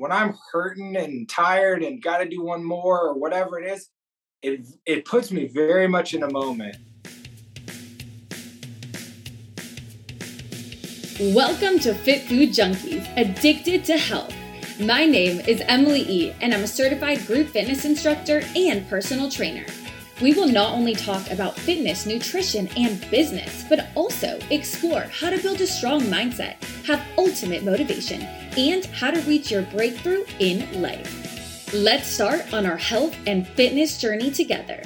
when I'm hurting and tired and got to do one more or whatever it is, it puts me very much in a moment. Welcome to Fit Food Junkies, Addicted to Health. My name is Emily E., and I'm a certified group fitness instructor and personal trainer. We will not only talk about fitness, nutrition, and business, but also explore how to build a strong mindset, have ultimate motivation, and how to reach your breakthrough in life. Let's start on our health and fitness journey together.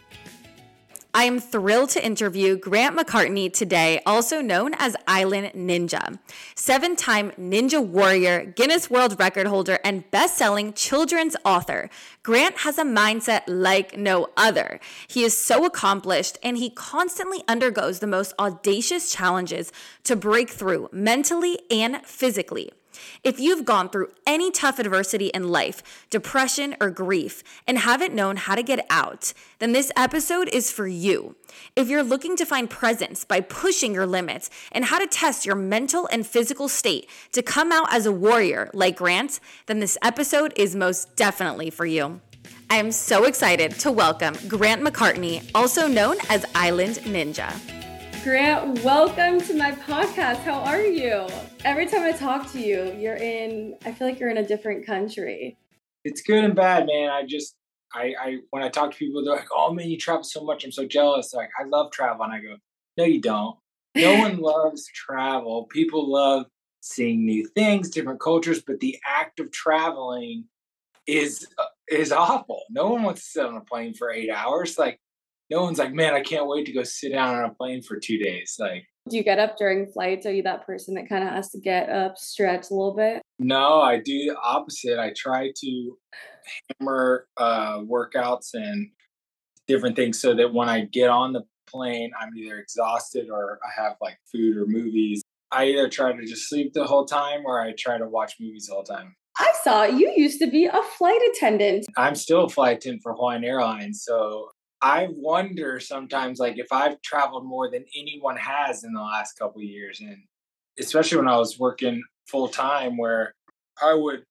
I am thrilled to interview Grant McCartney today, also known as Island Ninja. 7-time Ninja Warrior, Guinness World Record holder, and best-selling children's author. Grant has a mindset like no other. He is so accomplished, and he constantly undergoes the most audacious challenges to break through mentally and physically. If you've gone through any tough adversity in life, depression or grief, and haven't known how to get out, then this episode is for you. If you're looking to find presence by pushing your limits and how to test your mental and physical state to come out as a warrior like Grant, then this episode is most definitely for you. I am so excited to welcome Grant McCartney, also known as Island Ninja. Grant, welcome to my podcast. How are you? Every time I talk to you, I feel like you're in a different country. It's good and bad, man. I when I talk to people, they're like, oh man, you travel so much. I'm so jealous. They're like, I love travel. And I go, no, you don't. No one loves travel. People love seeing new things, different cultures, but the act of traveling is awful. No one wants to sit on a plane for 8 hours. Like, no one's like, man, I can't wait to go sit down on a plane for 2 days. Like, do you get up during flights? Are you that person that kind of has to get up, stretch a little bit? No, I do the opposite. I try to hammer workouts and different things so that when I get on the plane, I'm either exhausted or I have like food or movies. I either try to just sleep the whole time or I try to watch movies the whole time. I saw you used to be a flight attendant. I'm still a flight attendant for Hawaiian Airlines. So I wonder sometimes, like, if I've traveled more than anyone has in the last couple of years, and especially when I was working full time, where I would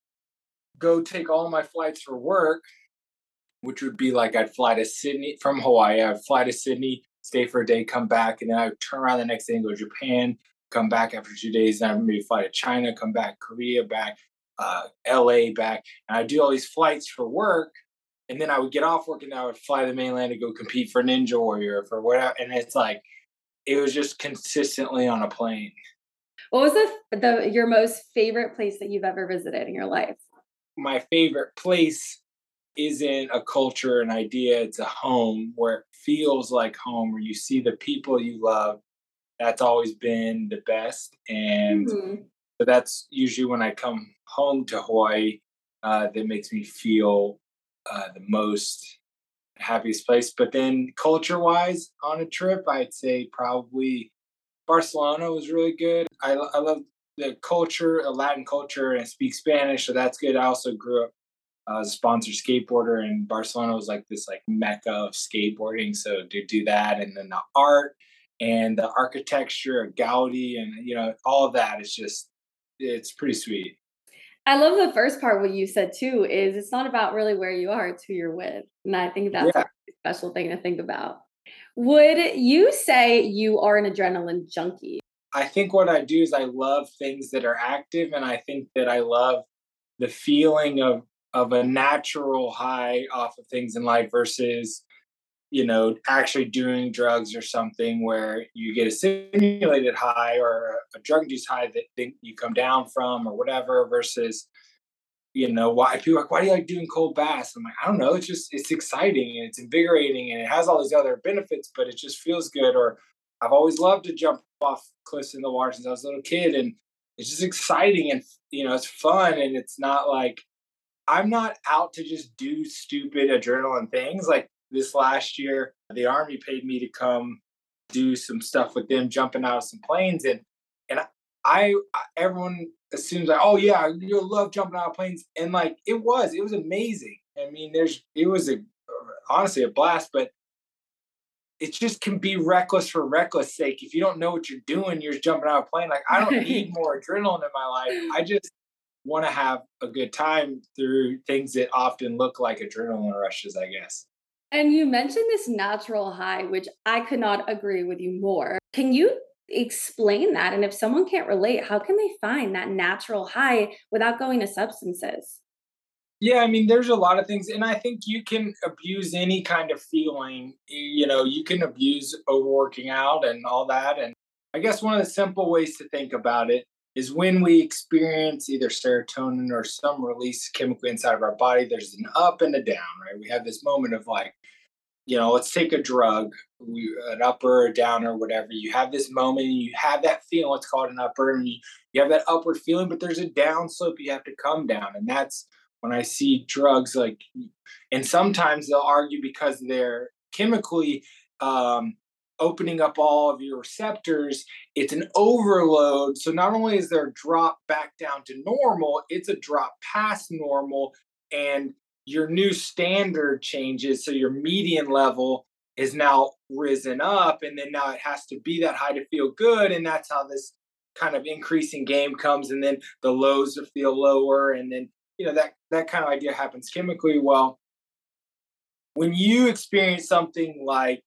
go take all my flights for work, which would be like I'd fly to Sydney from Hawaii. I'd fly to Sydney, stay for a day, come back, and then I would turn around the next day and go to Japan, come back after 2 days, and I'd maybe fly to China, come back, Korea back, LA back, and I'd do all these flights for work. And then I would get off work and I would fly to the mainland to go compete for Ninja Warrior for whatever. And it's like, it was just consistently on a plane. What was your most favorite place that you've ever visited in your life? My favorite place isn't a culture, an idea. It's a home where it feels like home, where you see the people you love. That's always been the best. And so that's usually when I come home to Hawaii, that makes me feel the most happiest place. But then culture-wise on a trip, I'd say probably Barcelona was really good. I love the culture, Latin culture, and I speak Spanish, so that's good. I also grew up as a sponsored skateboarder, and Barcelona was like this like mecca of skateboarding. So to do that, and then the art and the architecture of Gaudi, and all of that is just, it's pretty sweet. I love the first part, what you said too, is it's not about really where you are, it's who you're with. And I think that's a special thing to think about. Would you say you are an adrenaline junkie? I think what I do is I love things that are active, and I think that I love the feeling of a natural high off of things in life versus, actually doing drugs or something where you get a simulated high or a drug-induced high that think you come down from or whatever versus, why people are like, why do you like doing cold baths? I'm like, I don't know. It's exciting and it's invigorating and it has all these other benefits, but it just feels good. Or I've always loved to jump off cliffs in the water since I was a little kid, and it's just exciting and, it's fun. And it's not like, I'm not out to just do stupid adrenaline things. Like, this last year, the Army paid me to come do some stuff with them, jumping out of some planes. And everyone assumes like, oh yeah, you'll love jumping out of planes. And like, it was amazing. I mean, it was honestly a blast, but it just can be reckless for reckless sake. If you don't know what you're doing, you're jumping out of a plane. Like, I don't need more adrenaline in my life. want to have a good time through things that often look like adrenaline rushes, I guess. And you mentioned this natural high, which I could not agree with you more. Can you explain that? And if someone can't relate, how can they find that natural high without going to substances? Yeah, I mean, there's a lot of things, and I think you can abuse any kind of feeling. You can abuse overworking out and all that. And I guess one of the simple ways to think about it is when we experience either serotonin or some release chemical inside of our body, there's an up and a down, right? We have this moment of like, let's take a drug, an upper or a downer, whatever. You have this moment, and you have that feeling. Let's call it an upper, and you have that upward feeling, but there's a down slope. You have to come down, and that's when I see drugs like, and sometimes they'll argue because they're chemically opening up all of your receptors, it's an overload. So not only is there a drop back down to normal, it's a drop past normal, and your new standard changes. So your median level is now risen up, and then now it has to be that high to feel good. And that's how this kind of increasing game comes. And then the lows will feel lower. And then, that kind of idea happens chemically. Well, when you experience something like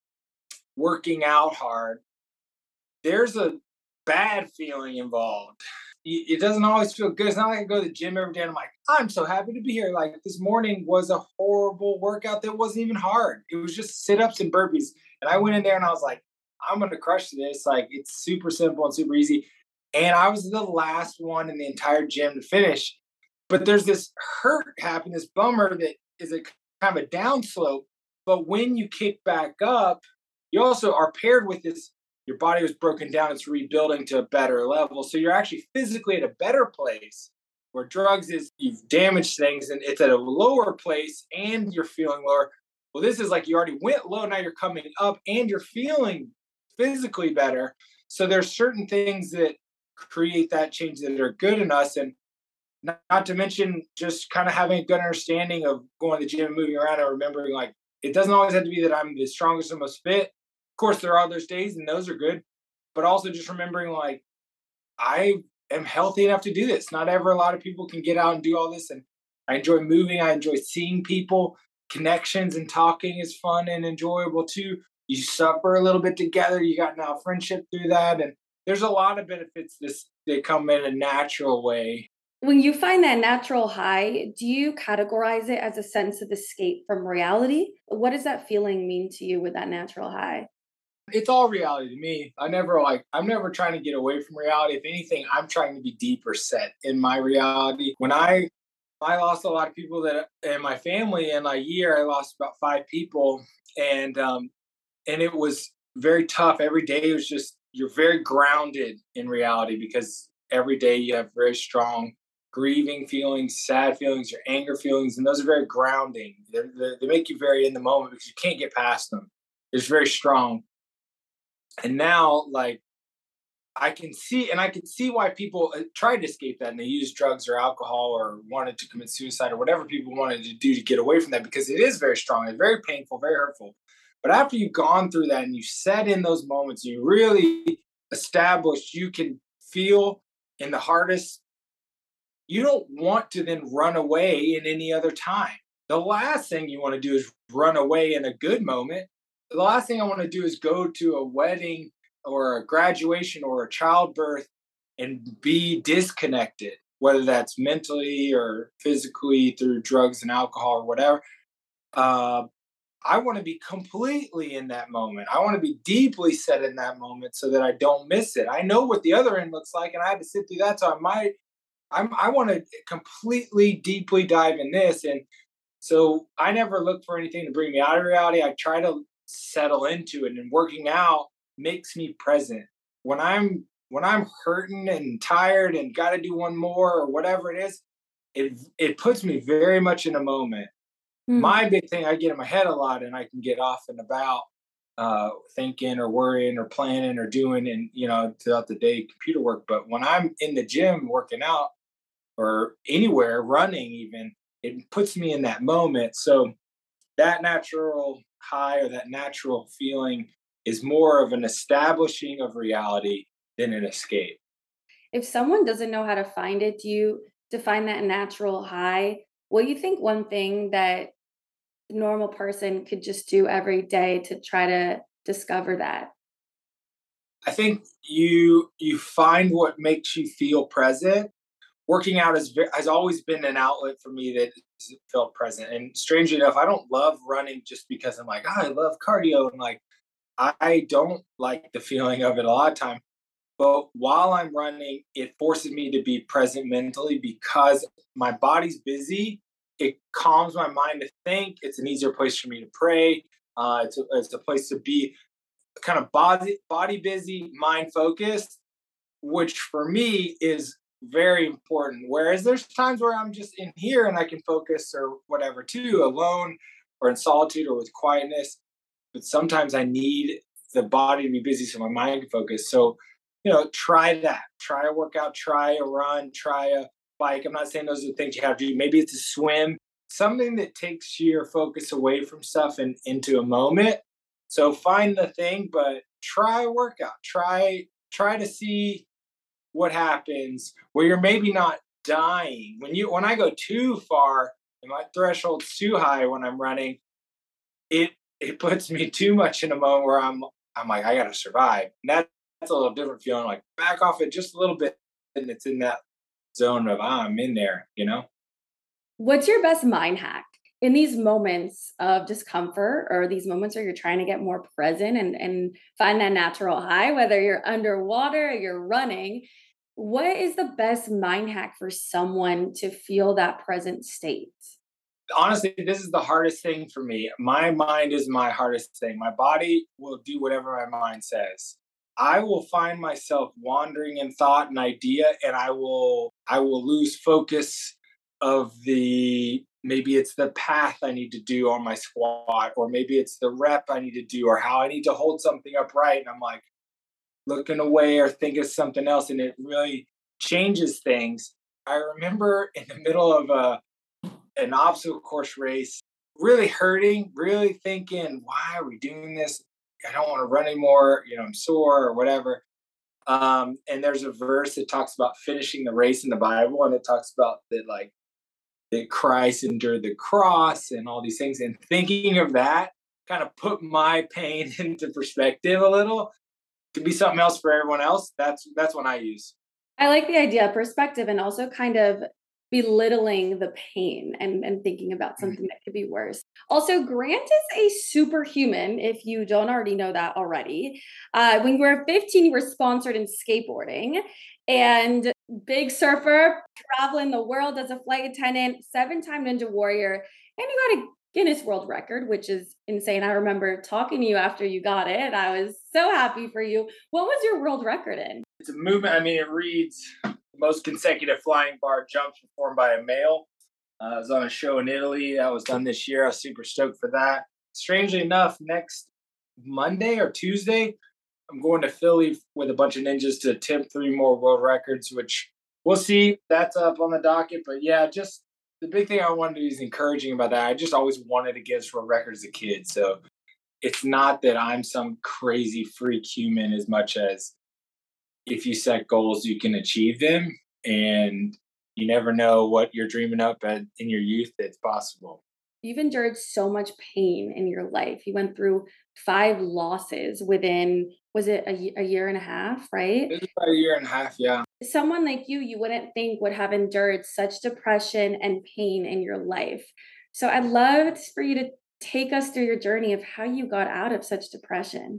working out hard, there's a bad feeling involved. It doesn't always feel good. It's not like I go to the gym every day and I'm like, I'm so happy to be here. Like this morning was a horrible workout that wasn't even hard. It was just sit-ups and burpees. And I went in there and I was like, I'm going to crush this. Like it's super simple and super easy. And I was the last one in the entire gym to finish. But there's this hurt happening, this bummer that is a kind of a downslope. But when you kick back up, you also are paired with this. Your body was broken down, it's rebuilding to a better level. So you're actually physically at a better place, where drugs is you've damaged things and it's at a lower place and you're feeling lower. Well, this is like you already went low, now you're coming up and you're feeling physically better. So there's certain things that create that change that are good in us. And not to mention just kind of having a good understanding of going to the gym and moving around and remembering like it doesn't always have to be that I'm the strongest and most fit. Of course, there are those days and those are good, but also just remembering like I am healthy enough to do this. Not ever a lot of people can get out and do all this. And I enjoy moving. I enjoy seeing people. Connections and talking is fun and enjoyable too. You suffer a little bit together. You got now friendship through that. And there's a lot of benefits that come in a natural way. When you find that natural high, do you categorize it as a sense of escape from reality? What does that feeling mean to you with that natural high? It's all reality to me. I'm never trying to get away from reality. If anything, I'm trying to be deeper set in my reality. When I lost a lot of people that in my family in a year, I lost about 5 people. And it was very tough. Every day was just you're very grounded in reality because every day you have very strong grieving feelings, sad feelings, your anger feelings, and those are very grounding. They make you very in the moment because you can't get past them. It's very strong. And now, like, I can see why people tried to escape that and they use drugs or alcohol or wanted to commit suicide or whatever people wanted to do to get away from that because it is very strong. It's very painful, very hurtful. But after you've gone through that and you set in those moments, you really established you can feel in the hardest. You don't want to then run away in any other time. The last thing you want to do is run away in a good moment. The last thing I want to do is go to a wedding or a graduation or a childbirth and be disconnected, whether that's mentally or physically through drugs and alcohol or whatever. I want to be completely in that moment. I want to be deeply set in that moment so that I don't miss it. I know what the other end looks like, and I had to sit through that. So I want to completely deeply dive in this. And so I never look for anything to bring me out of reality. I try to settle into it, and working out makes me present. When I'm hurting and tired and got to do one more or whatever it is, it puts me very much in a moment. My big thing, I get in my head a lot and I can get off and about thinking or worrying or planning or doing and throughout the day computer work. But when I'm in the gym working out or anywhere running even, it puts me in that moment. So that natural high or that natural feeling is more of an establishing of reality than an escape. If someone doesn't know how to find it, do you to find that natural high, what do you think one thing that the normal person could just do every day to try to discover that? I think you find what makes you feel present. Working out has always been an outlet for me that has felt present. And strangely enough, I don't love running just because I'm like, I love cardio, and like I don't like the feeling of it a lot of time. But while I'm running, it forces me to be present mentally because my body's busy. It calms my mind to think. It's an easier place for me to pray. It's a place to be kind of body busy, mind focused, which for me is very important. Whereas there's times where I'm just in here and I can focus or whatever too, alone or in solitude or with quietness. But sometimes I need the body to be busy so my mind can focus. So, try that. Try a workout, try a run, try a bike. I'm not saying those are the things you have to do. Maybe it's a swim, something that takes your focus away from stuff and into a moment. So find the thing, but try a workout. Try to see what happens where you're maybe not dying. When I go too far and my threshold's too high when I'm running, it puts me too much in a moment where I'm like, I gotta survive. And that's a little different feeling, like back off it just a little bit and it's in that zone of I'm in there. What's your best mind hack in these moments of discomfort or these moments where you're trying to get more present and find that natural high, whether you're underwater or you're running? What is the best mind hack for someone to feel that present state? Honestly, this is the hardest thing for me. My mind is my hardest thing. My body will do whatever my mind says. I will find myself wandering in thought and idea, and I will lose focus of the maybe it's the path I need to do on my squat, or maybe it's the rep I need to do, or how I need to hold something upright. And I'm like looking away or thinking of something else, and it really changes things. I remember in the middle of an obstacle course race, really hurting, really thinking, why are we doing this? I don't want to run anymore. I'm sore or whatever. And there's a verse that talks about finishing the race in the Bible, and it talks about that Christ endured the cross and all these things. And thinking of that kind of put my pain into perspective a little. Could be something else for everyone else. That's what I use. I like the idea of perspective and also kind of belittling the pain and thinking about Mhm. something that could be worse. Also, Grant is a superhuman, if you don't already know that already. When you were 15, you were sponsored in skateboarding and big surfer, traveling the world as a flight attendant, 7-time Ninja Warrior, and you got a Guinness World Record, which is insane. I remember talking to you after you got it. I was so happy for you. What was your world record in? It's a movement. I mean, it reads the most consecutive flying bar jumps performed by a male. I was on a show in Italy that was done this year. I was super stoked for that. Strangely enough, next Monday or Tuesday, I'm going to Philly with a bunch of ninjas to attempt 3 more world records, which we'll see. That's up on the docket. But yeah, just the big thing I wanted to be is encouraging about that. I just always wanted to get world records as a kid. So it's not that I'm some crazy freak human as much as if you set goals, you can achieve them. And you never know what you're dreaming up in your youth that's possible. You've endured so much pain in your life. You went through 5 losses within, was it a year and a half, right? It was about a year and a half, yeah. Someone like you wouldn't think would have endured such depression and pain in your life. So I'd love for you to take us through your journey of how you got out of such depression.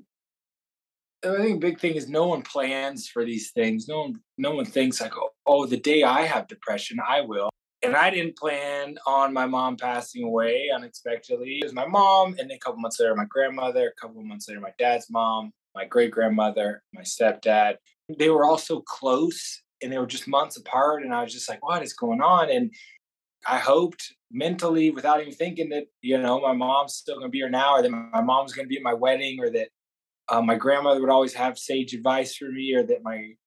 I think the big thing is no one plans for these things. No one thinks like, oh, the day I have depression, I will. And I didn't plan on my mom passing away unexpectedly. It was my mom, and then a couple months later, my grandmother. A couple months later, my dad's mom, my great grandmother, my stepdad. They were all so close, and they were just months apart. And I was just like, what is going on? And I hoped mentally, without even thinking, that my mom's still going to be here now, or that my mom's going to be at my wedding, or that my grandmother would always have sage advice for me, or that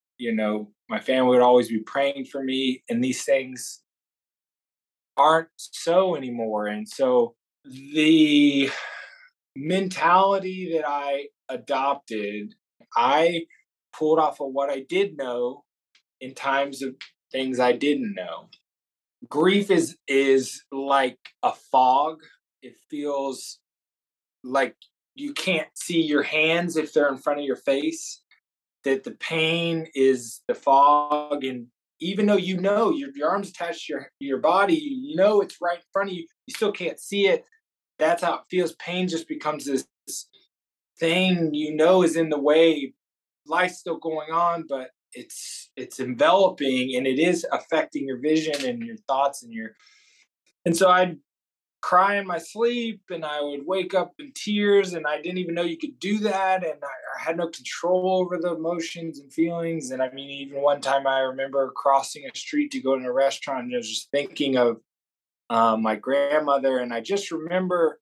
my family would always be praying for me. And these things aren't so anymore. And so the mentality that I adopted, I pulled off of what I did know in times of things I didn't know. grief is like a fog. It feels like you can't see your hands if they're in front of your face, that the pain is the fog. And even though your arms attached to your body, it's right in front of you, you still can't see it. That's how it feels. Pain just becomes this thing is in the way. Life's still going on, but it's enveloping, and it is affecting your vision and your thoughts and so I'd cry in my sleep, and I would wake up in tears, and I didn't even know you could do that, and I had no control over the emotions and feelings. And I mean, even one time I remember crossing a street to go to a restaurant, and I was just thinking of my grandmother, and I just remember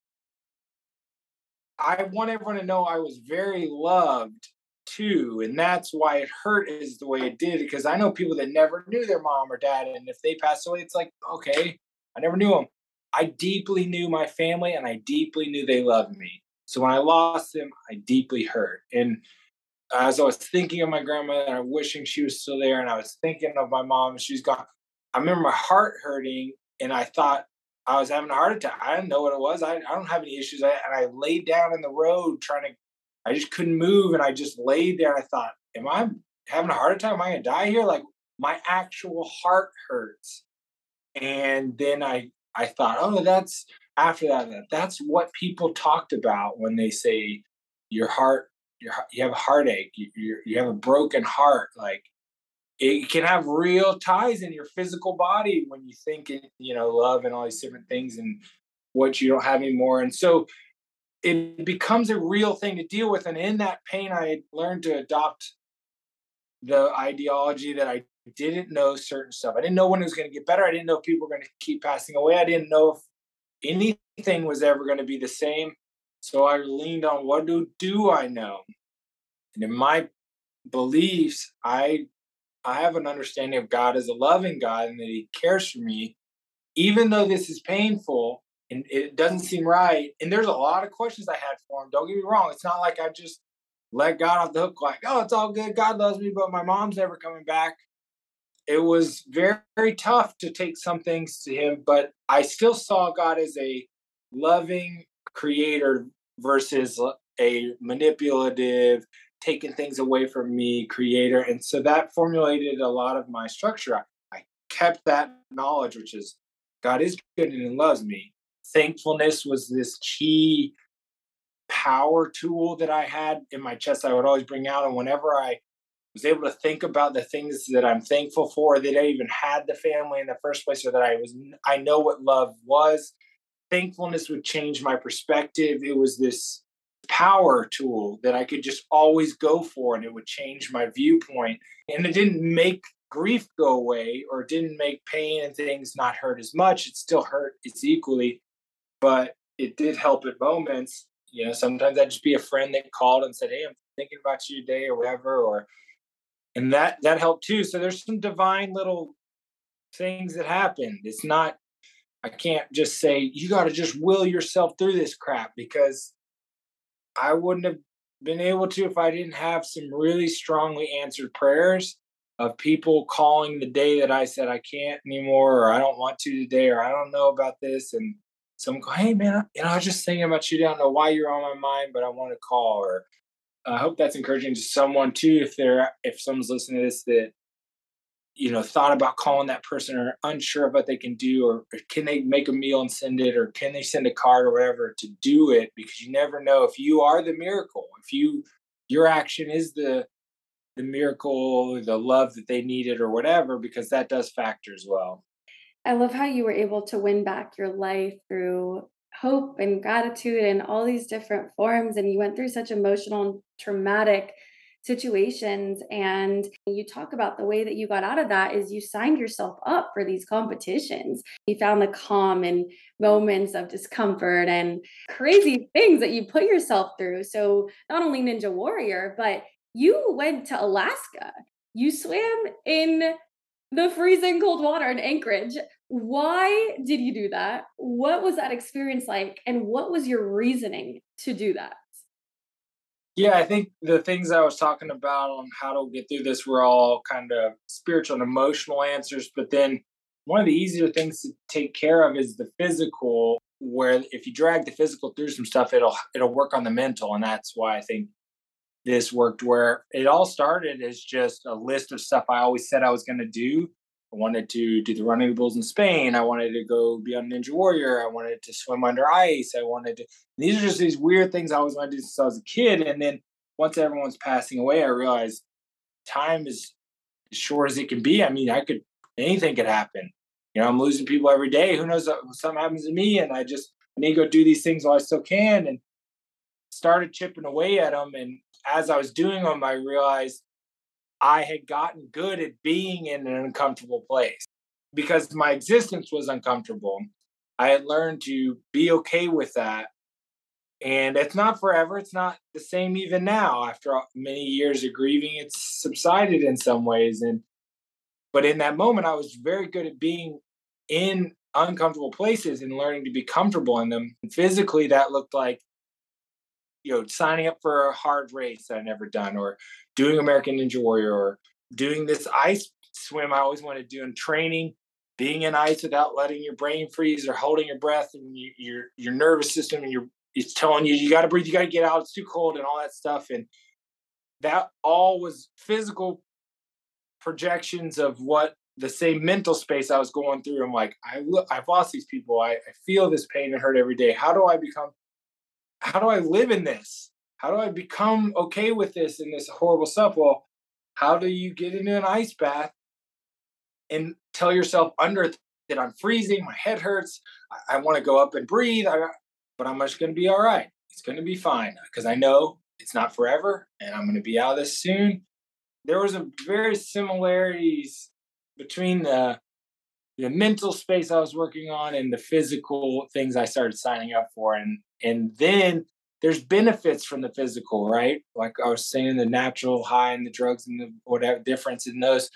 I want everyone to know I was very loved too. And that's why it hurt is the way it did, because I know people that never knew their mom or dad. And if they passed away, it's like, okay, I never knew them. I deeply knew my family, and I deeply knew they loved me. So when I lost them, I deeply hurt. And as I was thinking of my grandmother, and I wishing she was still there, and I was thinking of my mom, and she's gone, I remember my heart hurting, and I thought I was having a heart attack. I didn't know what it was. I don't have any issues. And I laid down in the road I just couldn't move. And I just laid there. And I thought, am I having a heart attack? Am I going to die here? Like, my actual heart hurts. And then I thought, oh, after that's what people talked about when they say your heart, you have a heartache, you have a broken heart. Like, it can have real ties in your physical body when you think it, love and all these different things and what you don't have anymore. And so it becomes a real thing to deal with. And in that pain, I learned to adopt the ideology that I didn't know certain stuff. I didn't know when it was going to get better. I didn't know if people were going to keep passing away. I didn't know if anything was ever going to be the same. So I leaned on, what do I know? And in my beliefs, I have an understanding of God as a loving God, and that He cares for me, even though this is painful and it doesn't seem right. And there's a lot of questions I had for Him. Don't get me wrong. It's not like I just let God off the hook, like, oh, it's all good, God loves me, but my mom's never coming back. It was very, very tough to take some things to Him, but I still saw God as a loving creator versus a manipulative, taking things away from me creator. And so that formulated a lot of my structure. I kept that knowledge, which is God is good and loves me. Thankfulness was this key power tool that I had in my chest. I would always bring out. And whenever I was able to think about the things that I'm thankful for, that I even had the family in the first place, or that I know what love was, thankfulness would change my perspective. It was this power tool that I could just always go for, and it would change my viewpoint. And it didn't make grief go away, or it didn't make pain and things not hurt as much. It still hurt, it's equally, but it did help at moments. Sometimes I'd just be a friend that called and said, hey, I'm thinking about you today, or whatever, and that helped too. So there's some divine little things that happened. It's not, I can't just say, you got to just will yourself through this crap, because I wouldn't have been able to if I didn't have some really strongly answered prayers of people calling the day that I said I can't anymore, or I don't want to today, or I don't know about this. And someone go, hey man, I was just thinking about you. I don't know why you're on my mind, but I want to call. Or I hope that's encouraging to someone too, if someone's listening to this that thought about calling that person, or unsure of what they can do, or can they make a meal and send it, or can they send a card or whatever, to do it, because you never know if you are the miracle, if your action is the miracle, the love that they needed or whatever, because that does factor as well. I love how you were able to win back your life through hope and gratitude and all these different forms. And you went through such emotional and traumatic situations. And you talk about the way that you got out of that is you signed yourself up for these competitions. You found the calm in moments of discomfort and crazy things that you put yourself through. So not only Ninja Warrior, but you went to Alaska. You swam in the freezing cold water in Anchorage. Why did you do that? What was that experience like? And what was your reasoning to do that? Yeah, I think the things I was talking about on how to get through this were all kind of spiritual and emotional answers. But then one of the easier things to take care of is the physical, where if you drag the physical through some stuff, it'll work on the mental. And that's why I think this worked, where it all started as just a list of stuff I always said I was going to do. I wanted to do the running bulls in Spain. I wanted to go be on Ninja Warrior. I wanted to swim under ice. These are just these weird things I always wanted to do since I was a kid. And then once everyone's passing away, I realized time is as short as it can be. I mean, anything could happen. I'm losing people every day. Who knows if something happens to me? And I need to go do these things while I still can, and started chipping away at them. And as I was doing them, I realized I had gotten good at being in an uncomfortable place because my existence was uncomfortable. I had learned to be okay with that. And it's not forever. It's not the same even now. After many years of grieving, it's subsided in some ways. But in that moment, I was very good at being in uncomfortable places and learning to be comfortable in them. And physically, that looked like, signing up for a hard race that I'd never done, or doing American Ninja Warrior, or doing this ice swim I always wanted to do, and training, being in ice without letting your brain freeze or holding your breath, and your nervous system and it's telling you got to breathe, you got to get out, it's too cold, and all that stuff. And that all was physical projections of what the same mental space I was going through. I'm like, I've lost these people. I feel this pain and hurt every day. How do I live in this? How do I become okay with this and this horrible stuff? Well, how do you get into an ice bath and tell yourself under that I'm freezing, my head hurts, I want to go up and breathe, but I'm just going to be all right. It's going to be fine because I know it's not forever and I'm going to be out of this soon. There was a very similarities between the mental space I was working on and the physical things I started signing up for. And then there's benefits from the physical, right? Like I was saying, the natural high and the drugs and the whatever difference in those.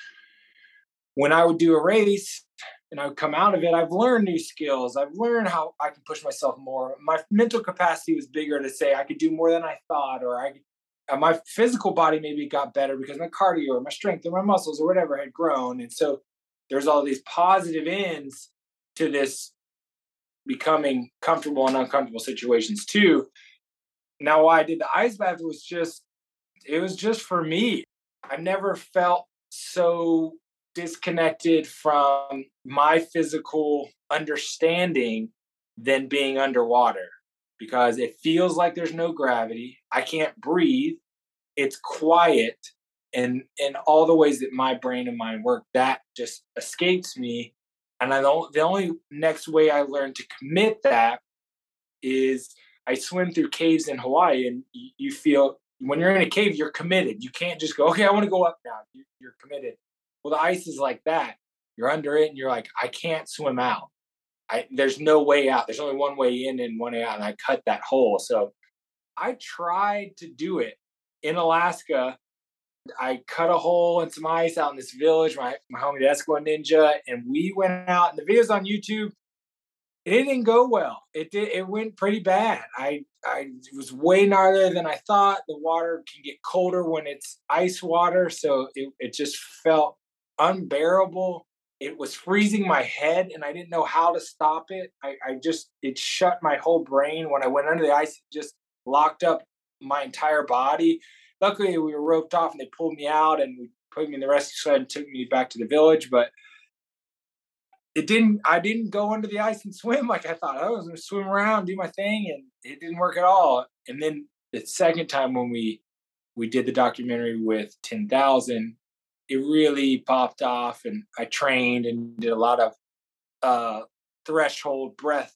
When I would do a race and I would come out of it, I've learned new skills. I've learned how I can push myself more. My mental capacity was bigger to say I could do more than I thought, or my physical body maybe got better because my cardio or my strength or my muscles or whatever had grown. And so there's all these positive ends to this becoming comfortable in uncomfortable situations too. Now, why I did the ice bath was just for me. I never felt so disconnected from my physical understanding than being underwater, because it feels like there's no gravity. I can't breathe. It's quiet. And in all the ways that my brain and mind work, that just escapes me. And the only next way I learned to commit that is I swim through caves in Hawaii, and you feel when you're in a cave, you're committed. You can't just go, okay, I want to go up now. You're committed. Well, the ice is like that. You're under it and you're like, I can't swim out. There's no way out. There's only one way in and one way out. And I cut that hole. So I tried to do it in Alaska. I cut a hole in some ice out in this village, my homie, the Eskimo Ninja, and we went out, and the video's on YouTube. It didn't go well. It went pretty bad. It was way gnarlier than I thought. The water can get colder when it's ice water, so it just felt unbearable. It was freezing my head, and I didn't know how to stop it. It shut my whole brain. When I went under the ice, it just locked up my entire body. Luckily, we were roped off and they pulled me out and we put me in the rescue sled and took me back to the village. But I didn't go under the ice and swim like I thought. I was going to swim around, do my thing, and it didn't work at all. And then the second time when we did the documentary with 10,000, it really popped off, and I trained and did a lot of threshold breath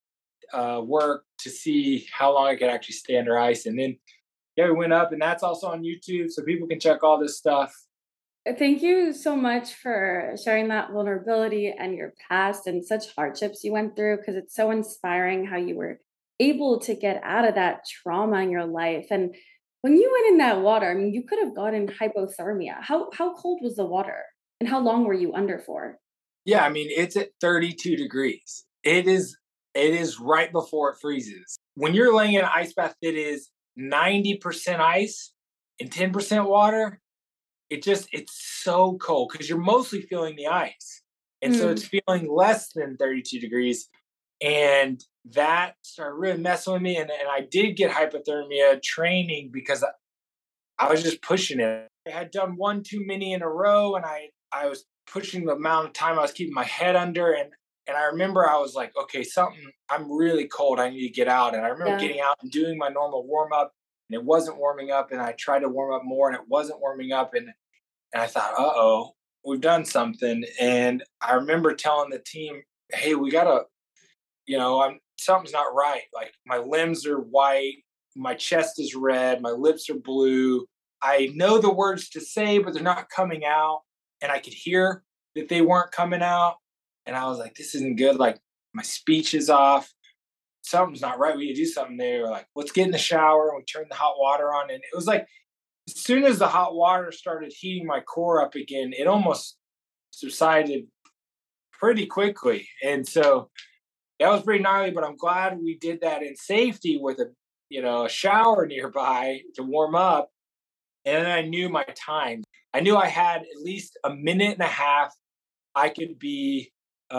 work to see how long I could actually stay under ice. And then we went up, and that's also on YouTube, so people can check all this stuff. Thank you so much for sharing that vulnerability and your past and such hardships you went through, because it's so inspiring how you were able to get out of that trauma in your life. And when you went in that water, I mean, you could have gotten hypothermia. How cold was the water, and how long were you under for? Yeah, I mean, it's at 32 degrees. It is right before it freezes. When you're laying in an ice bath that is 90% ice and 10% water, it's so cold because you're mostly feeling the ice. And so it's feeling less than 32 degrees. And that started really messing with me. And I did get hypothermia training because I was just pushing it. I had done one too many in a row, and I was pushing the amount of time I was keeping my head under. And I remember I was like, okay, I'm really cold. I need to get out. And I remember getting out and doing my normal warm up, and it wasn't warming up. And I tried to warm up more, and it wasn't warming up. And I thought, uh-oh, we've done something. And I remember telling the team, hey, we got to, something's not right. Like my limbs are white, my chest is red, my lips are blue. I know the words to say, but they're not coming out. And I could hear that they weren't coming out. And I was like, this isn't good. Like my speech is off. Something's not right. We need to do something. They were like, let's get in the shower. And we turned the hot water on. And it was like, as soon as the hot water started heating my core up again, it almost subsided pretty quickly. And so that was pretty gnarly, but I'm glad we did that in safety with a shower nearby to warm up. And then I knew my time. I knew I had at least a minute and a half. I could be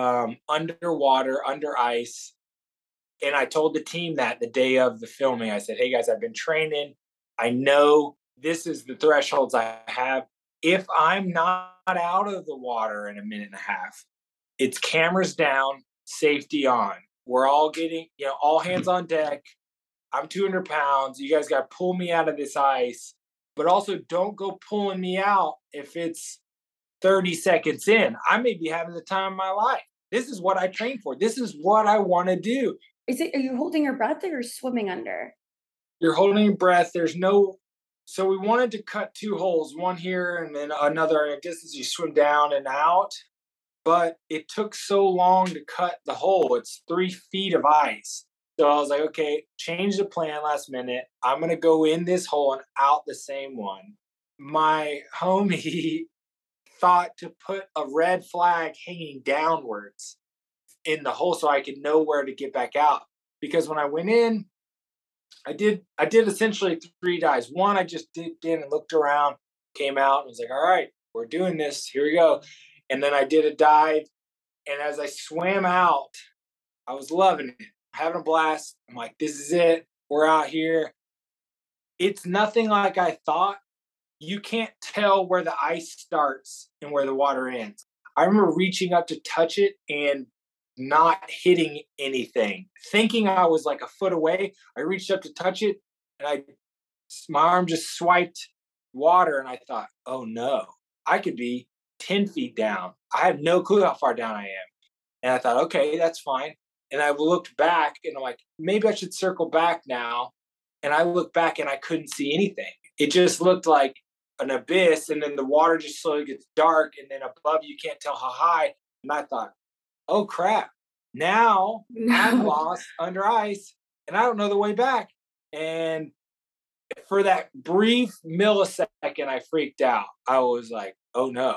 underwater, under ice. And I told the team that the day of the filming, I said, hey guys, I've been training. I know this is the thresholds I have. If I'm not out of the water in a minute and a half, it's cameras down, safety on. We're all getting, all hands on deck. I'm 200 pounds. You guys got to pull me out of this ice, but also don't go pulling me out if it's 30 seconds in. I may be having the time of my life. This is what I trained for. This is what I want to do. Are you holding your breath or you're swimming under? You're holding your breath. So we wanted to cut two holes, one here and then another. I guess as you swim down and out. But it took so long to cut the hole. It's 3 feet of ice. So I was like, okay, change the plan last minute. I'm going to go in this hole and out the same one. My homie thought to put a red flag hanging downwards in the hole so I could know where to get back out. Because when I went in, I did essentially 3 dives. One, I just dipped in and looked around, came out, and was like, all right, we're doing this. Here we go. And then I did a dive. And as I swam out, I was loving it, having a blast. I'm like, this is it. We're out here. It's nothing like I thought. You can't tell where the ice starts and where the water ends. I remember reaching up to touch it and not hitting anything, thinking I was like a foot away. I reached up to touch it and my arm just swiped water. And I thought, oh no, I could be 10 feet down. I have no clue how far down I am. And I thought, okay, that's fine. And I looked back and I'm like, maybe I should circle back now. And I looked back and I couldn't see anything. It just looked like an abyss. And then the water just slowly gets dark. And then above you can't tell how high. And I thought, oh crap, now I'm lost under ice and I don't know the way back. And for that brief millisecond, I freaked out. I was like, oh no,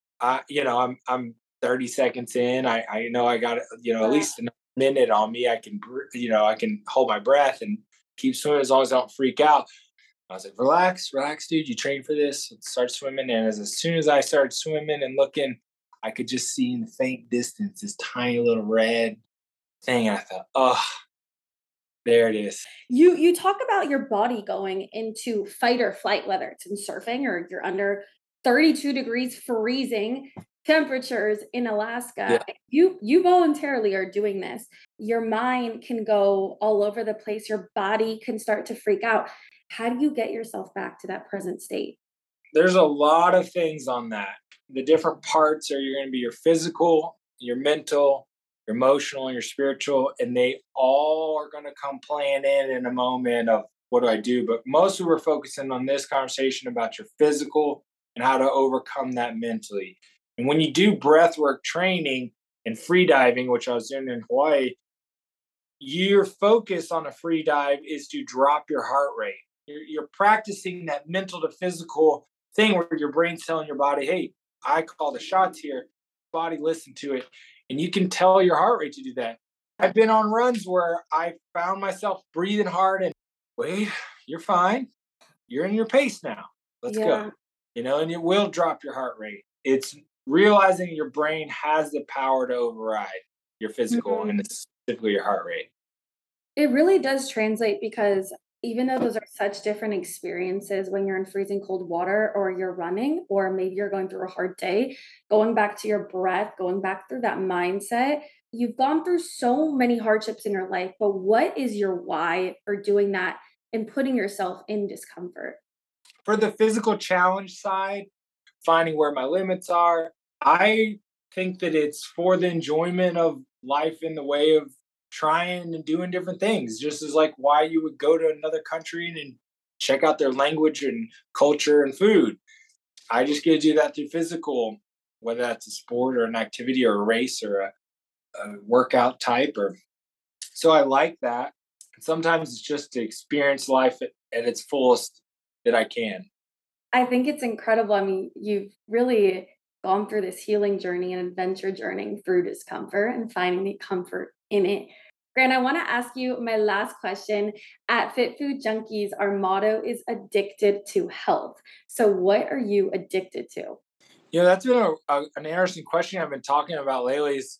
I'm 30 seconds in. I know I got, at least a minute on me. I can hold my breath and keep swimming as long as I don't freak out. I was like, relax, dude. You trained for this. Let's start swimming. And as soon as I started swimming and looking, I could just see in the faint distance this tiny little red thing. And I thought, oh, there it is. You talk about your body going into fight or flight, whether it's in surfing or you're under 32 degrees freezing temperatures in Alaska. Yeah. You voluntarily are doing this. Your mind can go all over the place. Your body can start to freak out. How do you get yourself back to that present state? There's a lot of things on that. The different parts are you're going to be your physical, your mental, your emotional, and your spiritual, and they all are going to come playing in a moment of what do I do? But mostly we're focusing on this conversation about your physical and how to overcome that mentally. And when you do breathwork training and free diving, which I was doing in Hawaii, your focus on a free dive is to drop your heart rate. You're practicing that mental to physical thing where your brain's telling your body, hey, I call the shots here. Body, listen to it. And you can tell your heart rate to do that. I've been on runs where I found myself breathing hard and wait, you're fine. You're in your pace now. Let's go. And it will drop your heart rate. It's realizing your brain has the power to override your physical Mhm. and specifically your heart rate. It really does translate because even though those are such different experiences when you're in freezing cold water or you're running, or maybe you're going through a hard day, going back to your breath, going back through that mindset, you've gone through so many hardships in your life. But what is your why for doing that and putting yourself in discomfort? For the physical challenge side, finding where my limits are, I think that it's for the enjoyment of life in the way of trying and doing different things, just as like why you would go to another country and check out their language and culture and food. I just get to do that through physical, whether that's a sport or an activity or a race or a workout type. Or so I like that. And sometimes it's just to experience life at its fullest that I can. I think it's incredible. I mean, you've really gone through this healing journey and adventure journey through discomfort and finding the comfort in it. Grant, I want to ask you my last question. At Fit Food Junkies, our motto is addicted to health. So, what are you addicted to? That's been an interesting question I've been talking about lately. Is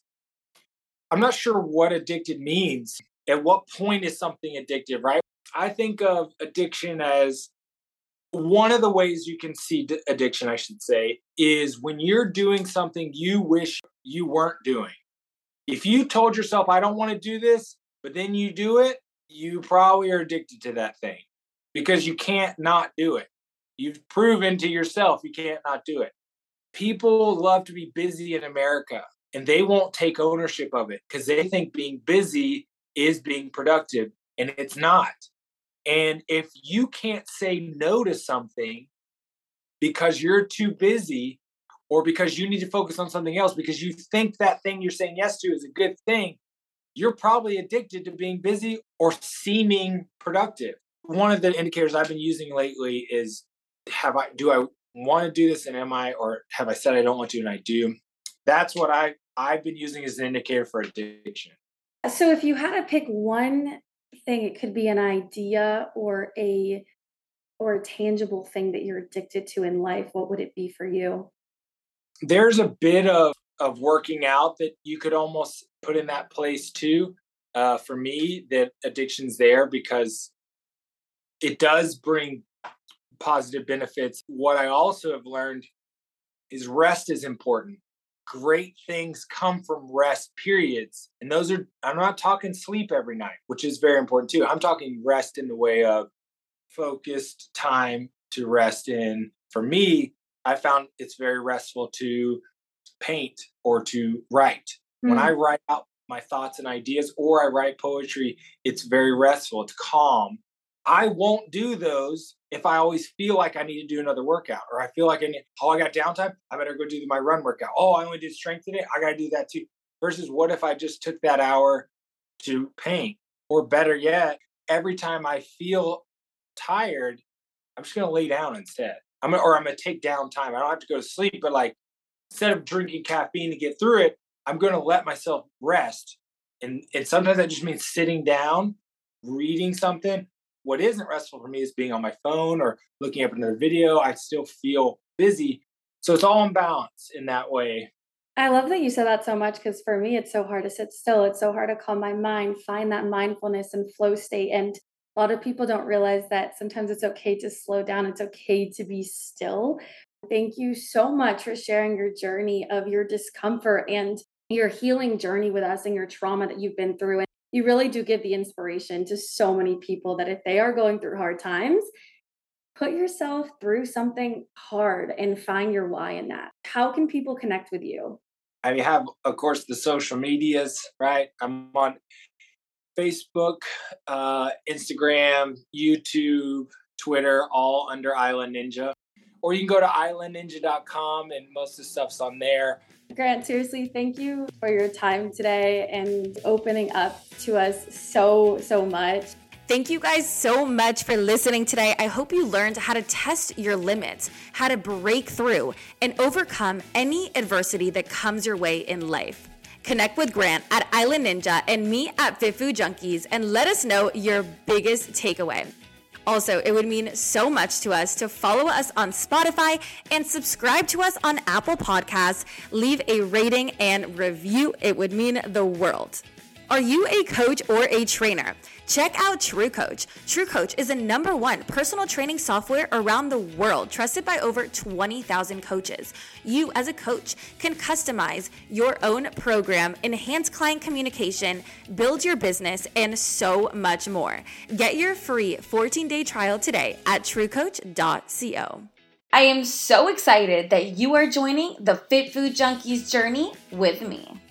I'm not sure what addicted means. At what point is something addictive, right? I think of addiction as one of the ways you can see addiction, I should say, is when you're doing something you wish you weren't doing. If you told yourself, I don't want to do this, but then you do it, you probably are addicted to that thing because you can't not do it. You've proven to yourself you can't not do it. People love to be busy in America and they won't take ownership of it because they think being busy is being productive and it's not. And if you can't say no to something because you're too busy or because you need to focus on something else, because you think that thing you're saying yes to is a good thing, you're probably addicted to being busy or seeming productive. One of the indicators I've been using lately is do I want to do this and am I, or have I said I don't want to and I do? That's what I've been using as an indicator for addiction. So, if you had to pick one thing, it could be an idea or a tangible thing that you're addicted to in life, what would it be for you? There's a bit of working out that you could almost put in that place too. For me, that addiction's there because it does bring positive benefits. What I also have learned is rest is important. Great things come from rest periods. And those are, I'm not talking sleep every night, which is very important too. I'm talking rest in the way of focused time to rest in. For me, I found it's very restful to paint or to write. When I write out my thoughts and ideas or I write poetry, it's very restful. It's calm. I won't do those if I always feel like I need to do another workout or I feel like I got downtime. I better go do my run workout. Oh, I only did strength today. I got to do that too. Versus what if I just took that hour to paint? Or better yet, every time I feel tired, I'm just going to lay down instead. I'm going to take down time. I don't have to go to sleep, but like instead of drinking caffeine to get through it, I'm going to let myself rest. And sometimes that just means sitting down, reading something. What isn't restful for me is being on my phone or looking up another video. I still feel busy. So it's all in balance in that way. I love that you said that so much because for me, it's so hard to sit still. It's so hard to calm my mind, find that mindfulness and flow state. And a lot of people don't realize that sometimes it's okay to slow down. It's okay to be still. Thank you so much for sharing your journey of your discomfort and your healing journey with us and your trauma that you've been through. And you really do give the inspiration to so many people that if they are going through hard times, put yourself through something hard and find your why in that. How can people connect with you? I have, of course, the social medias, right? I'm on Facebook, Instagram, YouTube, Twitter, all under Island Ninja. Or you can go to islandninja.com and most of the stuff's on there. Grant, seriously, thank you for your time today and opening up to us so much. Thank you guys so much for listening today. I hope you learned how to test your limits, how to break through and overcome any adversity that comes your way in life. Connect with Grant at Island Ninja and me at Fit Food Junkies and let us know your biggest takeaway. Also, it would mean so much to us to follow us on Spotify and subscribe to us on Apple Podcasts. Leave a rating and review. It would mean the world. Are you a coach or a trainer? Check out TrueCoach. TrueCoach is the #1 personal training software around the world, trusted by over 20,000 coaches. You, as a coach, can customize your own program, enhance client communication, build your business, and so much more. Get your free 14-day trial today at truecoach.co. I am so excited that you are joining the Fit Food Junkies journey with me.